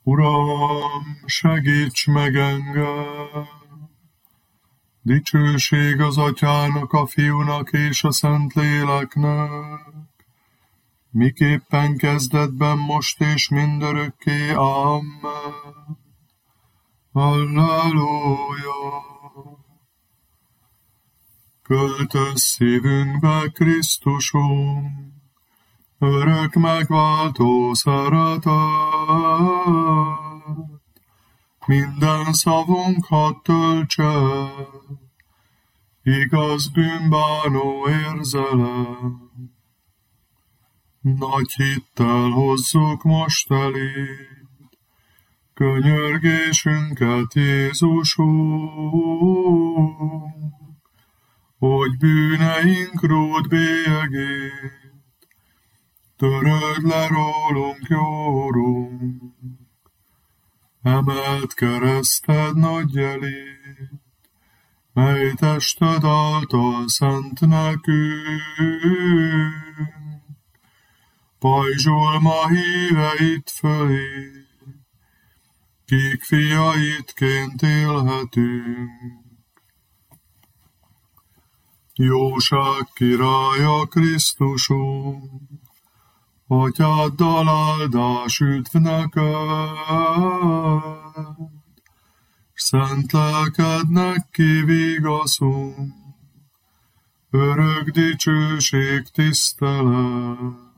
Uram, segíts meg engem! Dicsőség az Atyának, a Fiúnak és a Szentléleknek, miképpen kezdetben, most és mindörökké. Amen. Halleluja! Költöz szívünkbe, Krisztusunk, örök megváltó szeretet. Minden szavunk hadd töltse igaz bűnbánó érzelem. Nagy hittel hozzuk most eléd könyörgésünket, Jézusunk, hogy bűneink ród bélyegét töröld le rólunk, jó Urunk. Emelt kereszted nagy jelét, mely tested által szent nekünk. Pajzsol ma híveit fölé, kik fiaidként élhetünk. Jóság királya Krisztusunk, Atyáddal áldás üdv neked, s szent lelkednek kivigaszunk, örök dicsőség, tisztelet.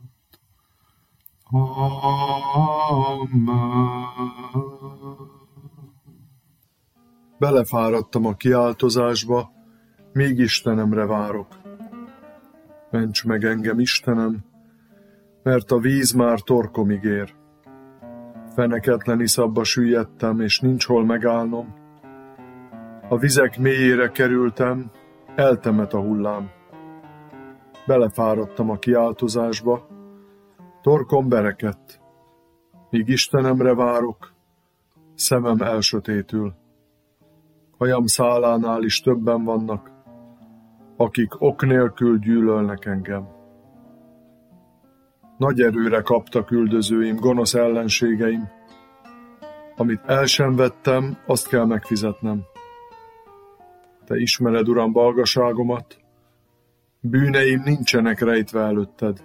Amen. Belefáradtam a kiáltozásba, még Istenemre várok. Ments meg engem, Istenem, mert a víz már torkomig ér. Feneketlen iszapba süllyedtem, és nincs hol megállnom. A vizek mélyére kerültem, eltemet a hullám. Belefáradtam a kiáltozásba, torkom berekedt. Míg Istenemre várok, szemem elsötétül. Hajam szálánál is többen vannak, akik ok nélkül gyűlölnek engem. Nagy erőre kaptak üldözőim, gonosz ellenségeim. Amit el sem vettem, azt kell megfizetnem. Te ismered, Uram, balgaságomat, bűneim nincsenek rejtve előtted.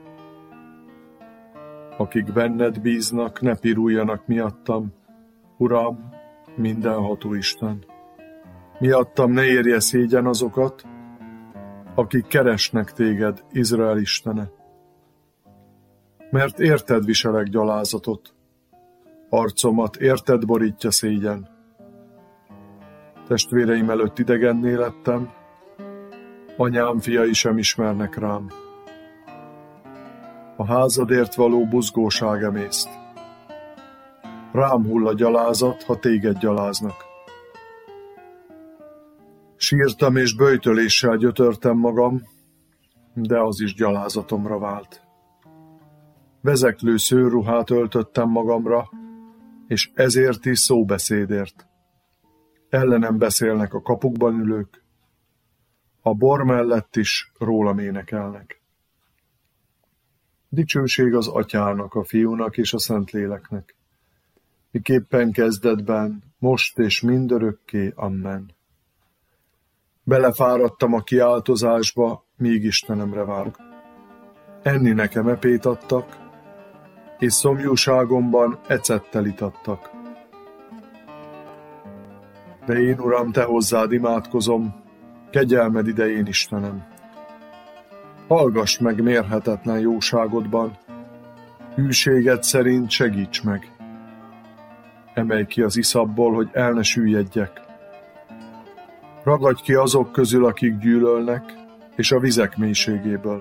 Akik benned bíznak, ne piruljanak miattam, Uram, mindenható Isten. Miattam ne érje szégyen azokat, akik keresnek téged, Izrael Istene. Mert érted viselek gyalázatot, arcomat érted borítja szégyen. Testvéreim előtt idegenné lettem, anyám fiai sem ismernek rám. A házadért való buzgóság emészt. Rám hull a gyalázat, ha téged gyaláznak. Sírtam és böjtöléssel gyötörtem magam, de az is gyalázatomra vált. Vezeklő szőrruhát öltöttem magamra, és ezért is szóbeszédért. Ellenem beszélnek a kapukban ülők, a bor mellett is rólam énekelnek. Dicsőség az Atyának, a Fiúnak és a Szentléleknek, miképpen kezdetben, most és mindörökké. Amen. Belefáradtam a kiáltozásba, míg Istenemre várok. Enni nekem epét adtak, és szomjúságomban ecettel itattak. De én, Uram, te hozzád imádkozom, kegyelmed idején, Istenem. Hallgass meg mérhetetlen jóságodban, hűséged szerint segíts meg. Emelj ki az iszapból, hogy el ne süllyedjek. Ragadj ki azok közül, akik gyűlölnek, és a vizek mélységéből.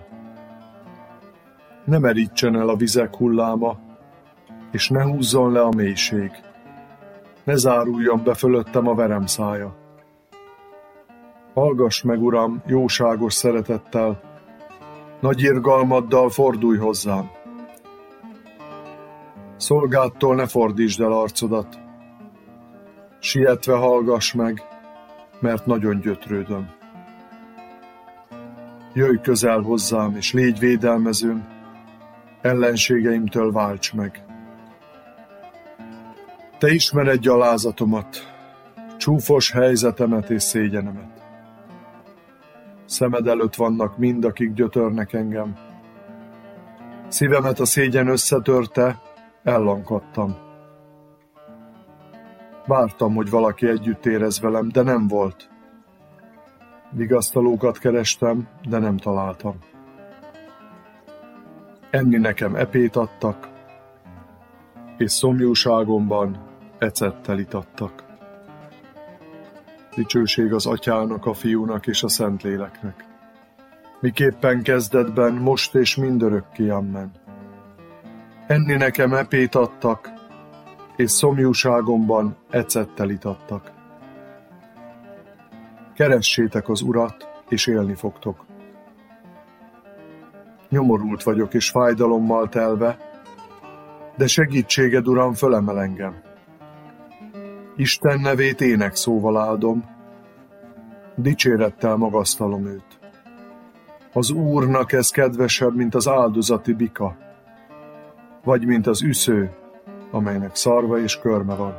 Ne merítsen el a vizek hulláma, és ne húzzon le a mélység. Ne záruljon be fölöttem a verem szája. Hallgass meg, Uram, jóságos szeretettel, nagy irgalmaddal fordulj hozzám. Szolgádtól ne fordítsd el arcodat. Sietve hallgass meg, mert nagyon gyötrődöm. Jöjj közel hozzám, és légy védelmezőm, ellenségeimtől válts meg. Te ismered gyalázatomat, csúfos helyzetemet és szégyenemet. Szemed előtt vannak mind, akik gyötörnek engem. Szívemet a szégyen összetörte, ellankadtam. Vártam, hogy valaki együtt érez velem, de nem volt. Vigasztalókat kerestem, de nem találtam. Enni nekem epét adtak, és szomjúságomban ecettel itattak. Dicsőség az Atyának, a Fiúnak és a Szentléleknek. Miképpen kezdetben, most és mindörökké, amen. Enni nekem epét adtak, és szomjúságomban ecettel itattak. Keressétek az Urat, és élni fogtok. Nyomorult vagyok és fájdalommal telve, de segítséged, Uram, fölemel engem. Isten nevét énekszóval áldom, dicsérettel magasztalom őt. Az Úrnak ez kedvesebb, mint az áldozati bika, vagy mint az üsző, amelynek szarva és körme van.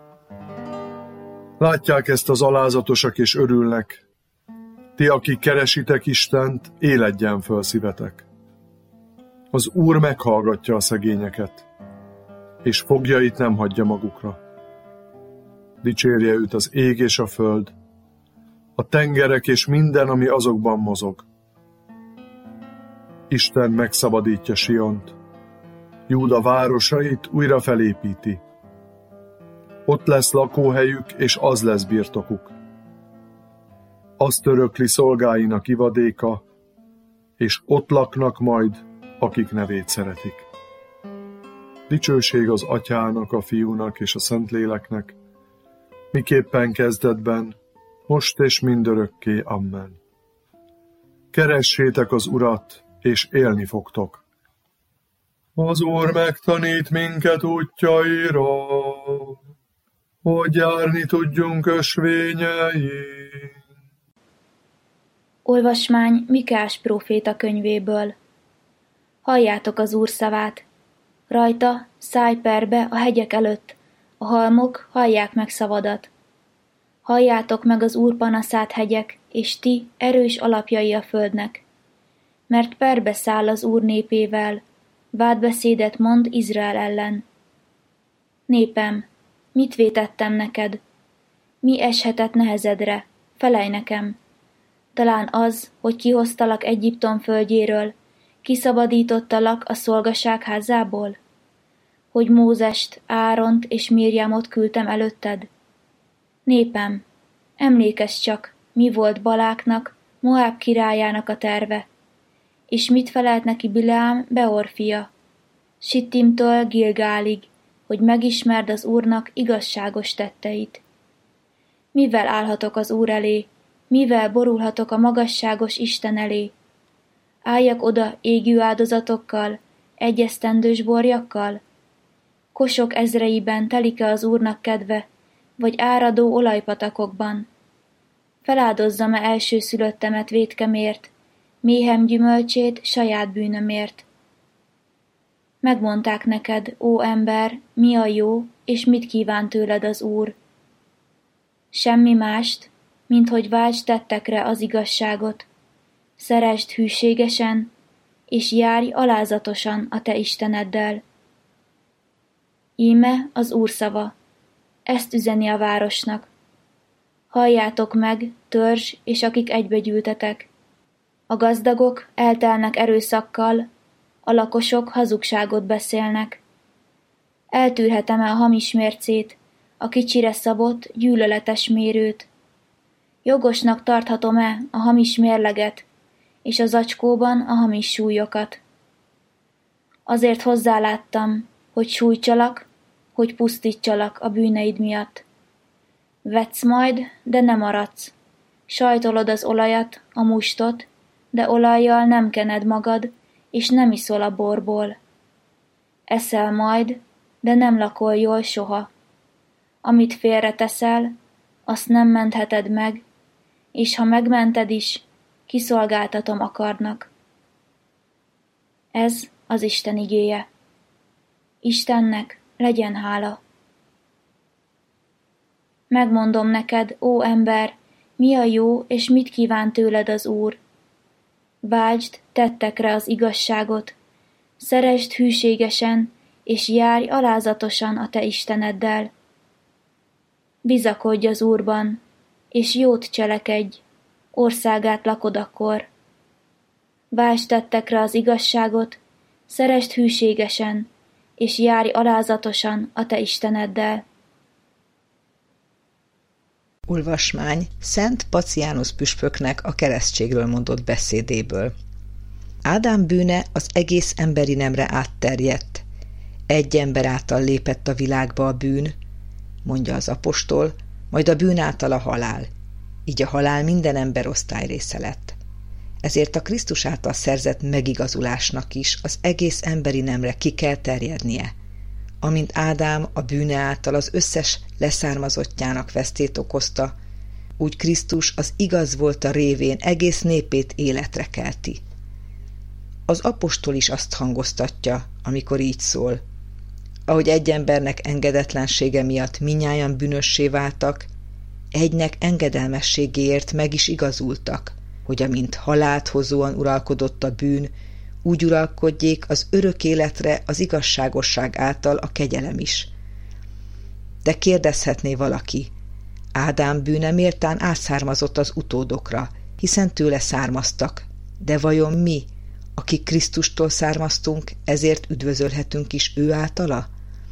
Látják ezt az alázatosak és örülnek. Ti, akik keresitek Istent, éledjen föl szívetek. Az Úr meghallgatja a szegényeket, és fogjait nem hagyja magukra. Dicsérje őt az ég és a föld, a tengerek és minden, ami azokban mozog. Isten megszabadítja Siont, Júda városait újra felépíti. Ott lesz lakóhelyük, és az lesz birtokuk. Azt örökli szolgáinak ivadéka, és ott laknak majd, akik nevét szeretik. Dicsőség az Atyának, a Fiúnak és a Szentléleknek, miképpen kezdetben, most és mindörökké, amen. Keressétek az Urat, és élni fogtok. Az Úr megtanít minket útjaira, hogy járni tudjunk ösvényein. Olvasmány Mikás próféta könyvéből. Halljátok az Úr szavát. Rajta szállj perbe a hegyek előtt, a halmok hallják meg szavadat. Halljátok meg az Úr panaszát, hegyek, és ti erős alapjai a földnek. Mert perbe száll az Úr népével, vádbeszédet mond Izrael ellen. Népem, mit vétettem neked? Mi eshetett nehezedre? Felelj nekem! Talán az, hogy kihoztalak Egyiptom földjéről, kiszabadítottalak a szolgaság házából? Hogy Mózest, Áront és Mirjamot küldtem előtted? Népem, emlékezz csak, mi volt Baláknak, Moáb királyának a terve, és mit felelt neki Bileám, Beor fia, Sittimtől Gilgálig, hogy megismerd az Úrnak igazságos tetteit. Mivel állhatok az Úr elé, mivel borulhatok a magasságos Isten elé? Álljak oda égő áldozatokkal, egy esztendős borjakkal? Kosok ezreiben telik-e az Úrnak kedve, vagy áradó olajpatakokban? Feláldozzam-e elsőszülöttemet vétkemért, méhem gyümölcsét saját bűnömért? Megmondták neked, ó ember, mi a jó, és mit kíván tőled az Úr. Semmi mást, mint hogy váltsd tettekre az igazságot, szeresd hűségesen, és járj alázatosan a te Isteneddel. Íme az Úr szava, ezt üzeni a városnak. Halljátok meg, törzs, és akik egybegyűltetek. A gazdagok eltelnek erőszakkal, a lakosok hazugságot beszélnek. Eltűrhetem-e a hamis mércét, a kicsire szabott, gyűlöletes mérőt? Jogosnak tarthatom-e a hamis mérleget, és a zacskóban a hamis súlyokat? Azért hozzáláttam, hogy sújtsalak, hogy pusztítsalak a bűneid miatt. Vetsz majd, de nem maradsz. Sajtolod az olajat, a mustot, de olajjal nem kened magad, és nem iszol a borból. Eszel majd, de nem lakol jól soha. Amit félreteszel, azt nem mentheted meg, és ha megmented is, kiszolgáltatom akarnak. Ez az Isten igéje. Istennek legyen hála. Megmondom neked, ó ember, mi a jó, és mit kíván tőled az Úr. Vágyd tettekre az igazságot, szeresd hűségesen, és járj alázatosan a te Isteneddel. Bizakodj az Úrban, és jót cselekedj, országát lakod akkor. Vágyd tettekre az igazságot, szeresd hűségesen, és járj alázatosan a te Isteneddel. Olvasmány Szent Paciánus püspöknek a keresztségről mondott beszédéből. Ádám bűne az egész emberi nemre átterjedt. Egy ember által lépett a világba a bűn, mondja az apostol, majd a bűn által a halál. Így a halál minden emberosztály része lett. Ezért a Krisztus által szerzett megigazulásnak is az egész emberi nemre ki kell terjednie. Amint Ádám a bűne által az összes leszármazottjának vesztét okozta, úgy Krisztus az igaz volt a révén egész népét életre kelti. Az apostol is azt hangoztatja, amikor így szól. Ahogy egy embernek engedetlensége miatt mindnyájan bűnössé váltak, egynek engedelmességéért meg is igazultak, hogy amint halált hozóan uralkodott a bűn, úgy uralkodjék az örök életre az igazságosság által a kegyelem is. De kérdezhetné valaki, Ádám bűne méltán átszármazott az utódokra, hiszen tőle származtak, de vajon mi, akik Krisztustól származtunk, ezért üdvözölhetünk is ő általa?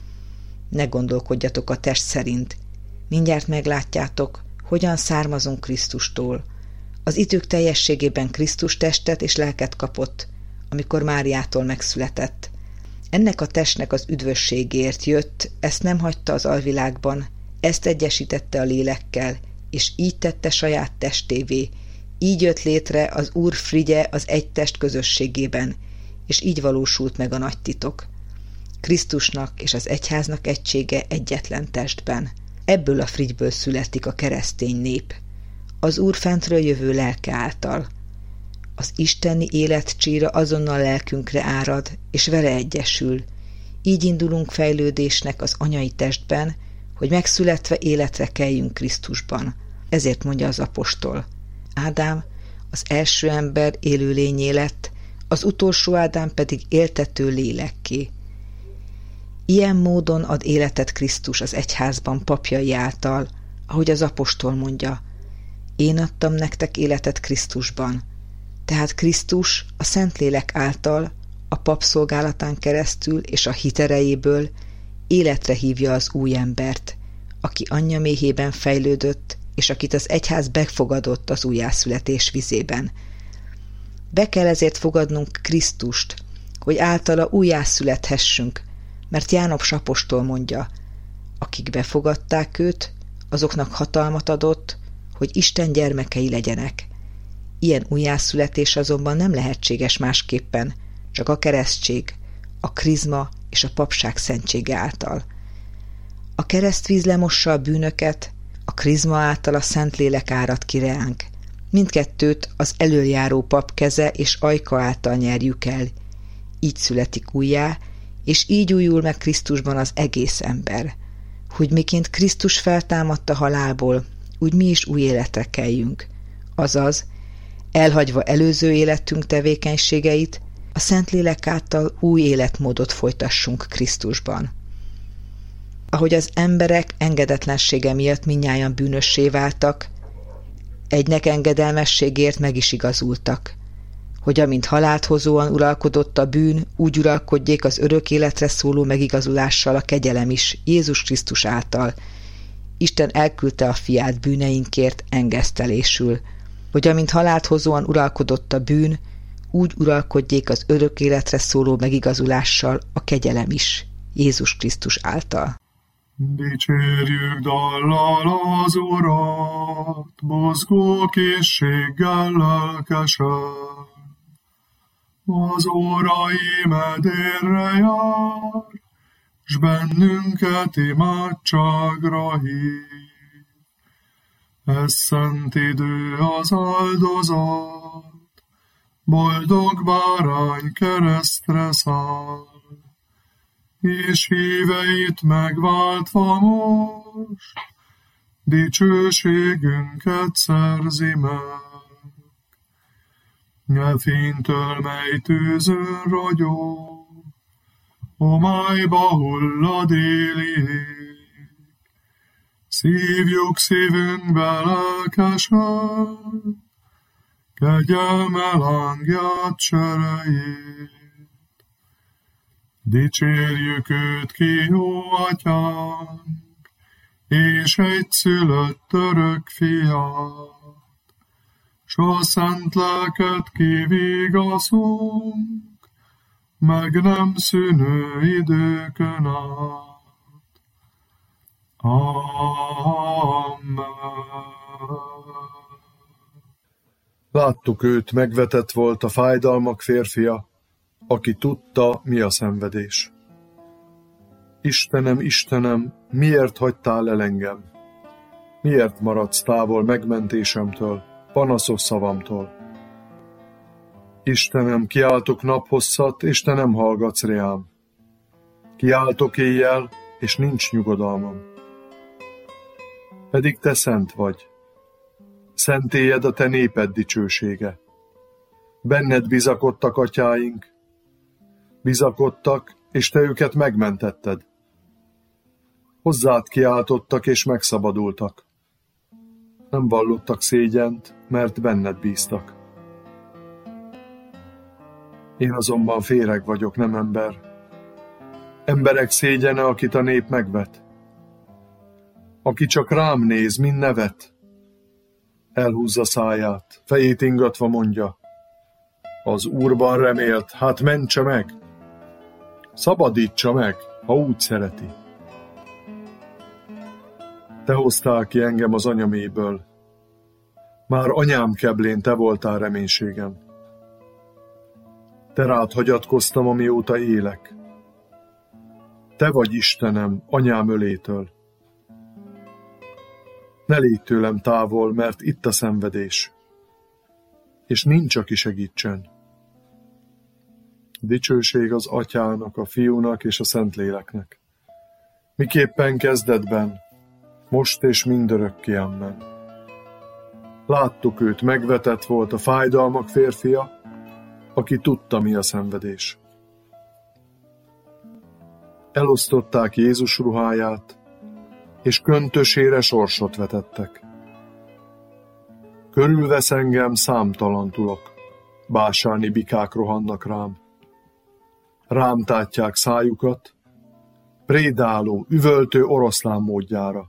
Ne gondolkodjatok a test szerint, mindjárt meglátjátok, hogyan származunk Krisztustól. Az idők teljességében Krisztus testet és lelket kapott, amikor Máriától megszületett. Ennek a testnek az üdvösségért jött, ezt nem hagyta az alvilágban, ezt egyesítette a lélekkel, és így tette saját testévé, így jött létre az Úr frigye az egy test közösségében, és így valósult meg a nagy titok. Krisztusnak és az egyháznak egysége egyetlen testben. Ebből a frigyből születik a keresztény nép, az Úr fentről jövő lelke által. Az isteni életcsíra azonnal lelkünkre árad, és vele egyesül. Így indulunk fejlődésnek az anyai testben, hogy megszületve életre keljünk Krisztusban. Ezért mondja az apostol. Ádám az első ember élőlényé lett, az utolsó Ádám pedig éltető lélekké. Ilyen módon ad életet Krisztus az egyházban papjai által, ahogy az apostol mondja, én adtam nektek életet Krisztusban. Tehát Krisztus a Szentlélek által, a pap szolgálatán keresztül és a hit erejéből életre hívja az új embert, aki anyja méhében fejlődött, és akit az egyház befogadott az újjászületés vizében. Be kell ezért fogadnunk Krisztust, hogy általa újjászülethessünk, mert János apostol mondja, akik befogadták őt, azoknak hatalmat adott, hogy Isten gyermekei legyenek. Ilyen újjászületés azonban nem lehetséges másképpen, csak a keresztség, a krizma és a papság szentsége által. A keresztvíz lemossa a bűnöket, a krizma által a Szentlélek árad ki reánk. Mindkettőt az elöljáró pap keze és ajka által nyerjük el. Így születik újjá, és így újul meg Krisztusban az egész ember. Hogy miként Krisztus feltámadt a halálból, úgy mi is új életre keljünk. Azaz, elhagyva előző életünk tevékenységeit, a Szentlélek által új életmódot folytassunk Krisztusban. Ahogy az emberek engedetlensége miatt mindnyájan bűnössé váltak, egynek engedelmességért meg is igazultak, hogy amint halált hozóan uralkodott a bűn, úgy uralkodjék az örök életre szóló megigazulással a kegyelem is, Jézus Krisztus által. Isten elküldte a fiát bűneinkért engesztelésül, hogy amint halált hozóan uralkodott a bűn, úgy uralkodjék az örök életre szóló megigazulással a kegyelem is, Jézus Krisztus által. Dicsérjük dallal az Urat, mozgó készséggel lelkesen. Az órai medérre jár, s bennünket imádságra hív. Ez szent idő az áldozat, boldog bárány keresztre száll, és híveit megváltva most, dicsőségünket szerzi meg. E fénytől, mely tűzön ragyog, homályba hullad éli ég. Szívjuk szívünkbe lelkesen, kegyelme lángját cserejét. Dicsérjük őt ki, ó Atyánk, és egyszülött örök fiát, s a szent lelket kivigaszunk, meg nem szűnő időkön át. Amen. Láttuk őt, megvetett volt a fájdalmak férfia, aki tudta, mi a szenvedés. Istenem, Istenem, miért hagytál el engem? Miért maradsz távol megmentésemtől, panaszos szavamtól? Istenem, kiáltok naphosszat, és te nem hallgatsz reám. Kiáltok éjjel, és nincs nyugodalmam. Pedig te szent vagy. Szentélyed a te néped dicsősége. Benned bizakodtak atyáink. Bizakodtak, és te őket megmentetted. Hozzád kiáltottak, és megszabadultak. Nem vallottak szégyent, mert benned bíztak. Én azonban féreg vagyok, nem ember. Emberek szégyene, akit a nép megvet. Aki csak rám néz, mind nevet. Elhúzza száját, fejét ingatva mondja: az Úrban remélt, hát mentse meg! Szabadítsa meg, ha úgy szereti. Te hoztál ki engem az anyaméből. Már anyám keblén te voltál reménységem. Te rád hagyatkoztam, amióta élek. Te vagy Istenem, anyám ölétől. Ne légy tőlem távol, mert itt a szenvedés, és nincs, aki segítsen. Dicsőség az Atyának, a Fiúnak és a Szentléleknek. Miképpen kezdetben, most és mindörökké, amen. Láttuk őt, megvetett volt a fájdalmak férfia, aki tudta, mi a szenvedés. Elosztották Jézus ruháját, és köntösére sorsot vetettek. Körülvesz engem számtalan tulok, básáni bikák rohannak rám. Rám tátják szájukat, prédáló, üvöltő oroszlán módjára.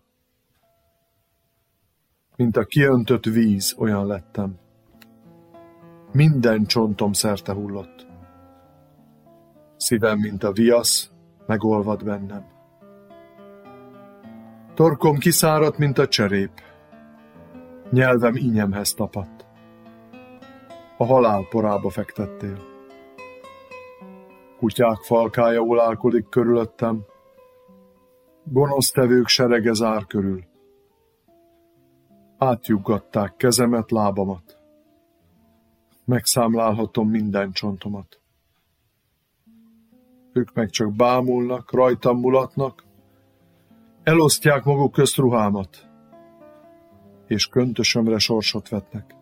Mint a kiöntött víz, olyan lettem. Minden csontom szerte hullott. Szívem, mint a viasz, megolvad bennem. Torkom kiszáradt, mint a cserép. Nyelvem ínyemhez tapadt. A halál porába fektettél. Kutyák falkája ulálkodik körülöttem. Gonosztevők serege zár körül. Átjuggatták kezemet, lábamat. Megszámlálhatom minden csontomat. Ők meg csak bámulnak, rajtam mulatnak, elosztják maguk közt ruhámat, és köntösömre sorsot vetnek.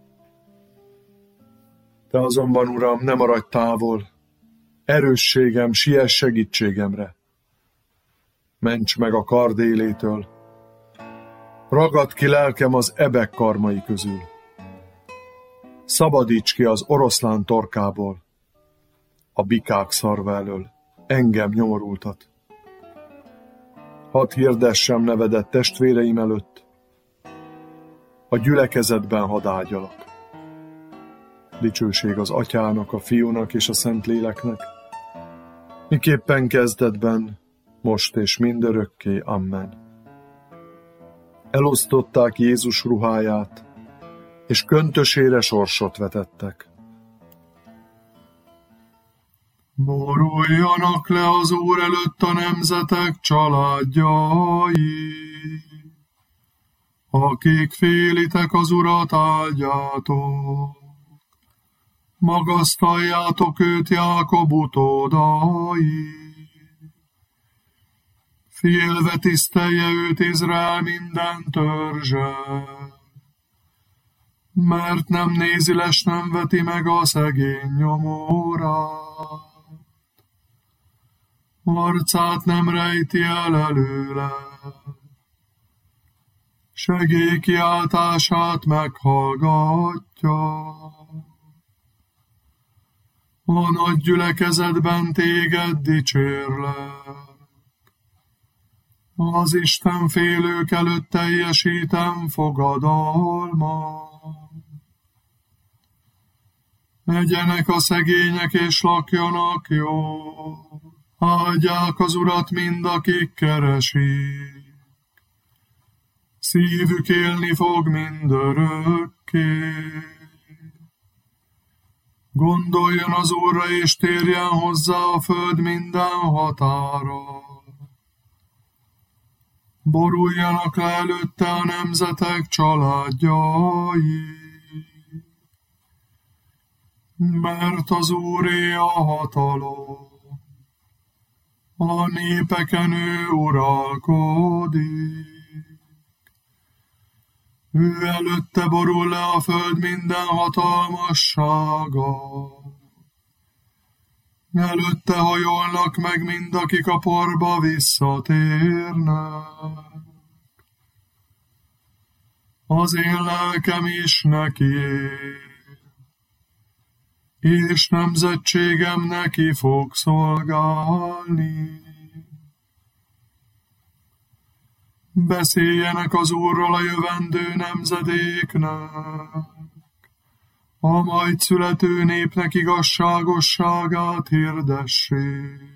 Te azonban, Uram, ne maradj távol, erősségem, siess segítségemre. Ments meg a kard élétől, ragadd ki lelkem az ebek karmai közül. Szabadíts ki az oroszlán torkából, a bikák szarva elől, engem nyomorultat. Hadd hirdessem nevedet testvéreim előtt, a gyülekezetben hadd ágyalak. Dicsőség az Atyának, a Fiúnak és a Szentléleknek, miképpen kezdetben, most és mindörökké, amen. Elosztották Jézus ruháját, és köntösére sorsot vetettek. Boruljanak le az Úr előtt a nemzetek családjai, akik félitek az Urat, áldjátok. Magasztaljátok őt, Jákob utódai. Félve tisztelje őt Izrael minden törzse, mert nem nézi les, nem veti meg a szegény nyomórát. Arcát nem rejti el előle, segélykiáltását meghallgatja. A nagy gyülekezetben téged dicsérlek, az Isten félők előtt teljesítem fogadalmat. Egyenek a szegények és lakjanak jól, áldják az Urat mind, akik keresik. Szívük élni fog mindörökké. Gondoljon az Úrra, és térjen hozzá a föld minden határa. Boruljanak le előtte a nemzetek családjai, mert az Úré a hatalom, a népeken ő uralkodik. Ő előtte borul le a föld minden hatalmassága. Előtte hajolnak meg mind, akik a porba visszatérnek. Az én lelkem is nekié, és nemzetségem neki fog szolgálni. Beszéljenek az Úrról a jövendő nemzedéknek, a majd születő népnek igazságosságát hirdessék.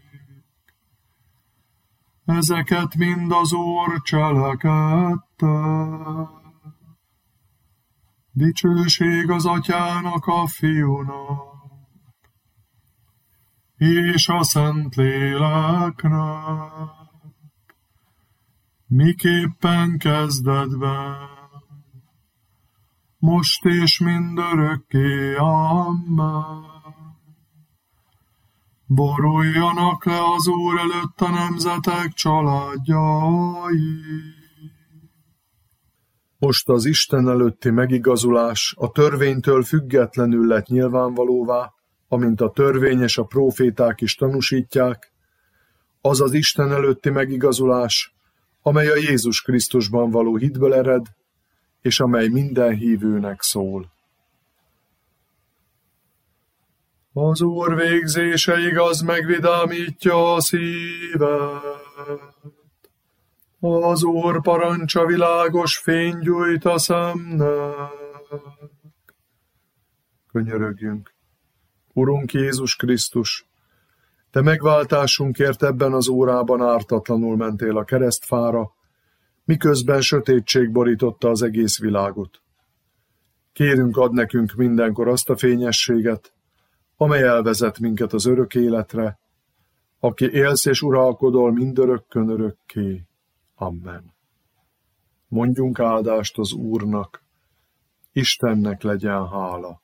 Ezeket mind az Úr cselekedte. Dicsőség az Atyának, a Fiúnak, és a Szentléleknek, miképpen kezdetben, most és mindörökké. Amen. Boruljanak le az Úr előtt a nemzetek családjai. Most az Isten előtti megigazulás a törvénytől függetlenül lett nyilvánvalóvá, amint a törvény és a próféták is tanúsítják, az az Isten előtti megigazulás, amely a Jézus Krisztusban való hitből ered, és amely minden hívőnek szól. Az Úr végzése igaz, megvidámítja a szívet. Az Úr parancsa világos fény gyújt a szemnek. Könyörögjünk. Urunk Jézus Krisztus, Te megváltásunkért ebben az órában ártatlanul mentél a keresztfára, miközben sötétség borította az egész világot. Kérünk, add nekünk mindenkor azt a fényességet, amely elvezet minket az örök életre, aki élsz és uralkodol mindörökkön örökké. Amen. Mondjunk áldást az Úrnak, Istennek legyen hála.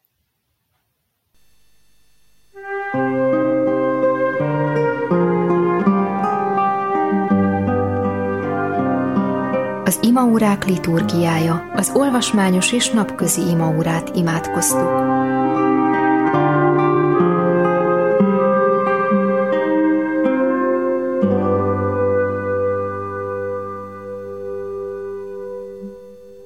Az imaórák liturgiája, az olvasmányos és napközi imaórát imádkoztuk.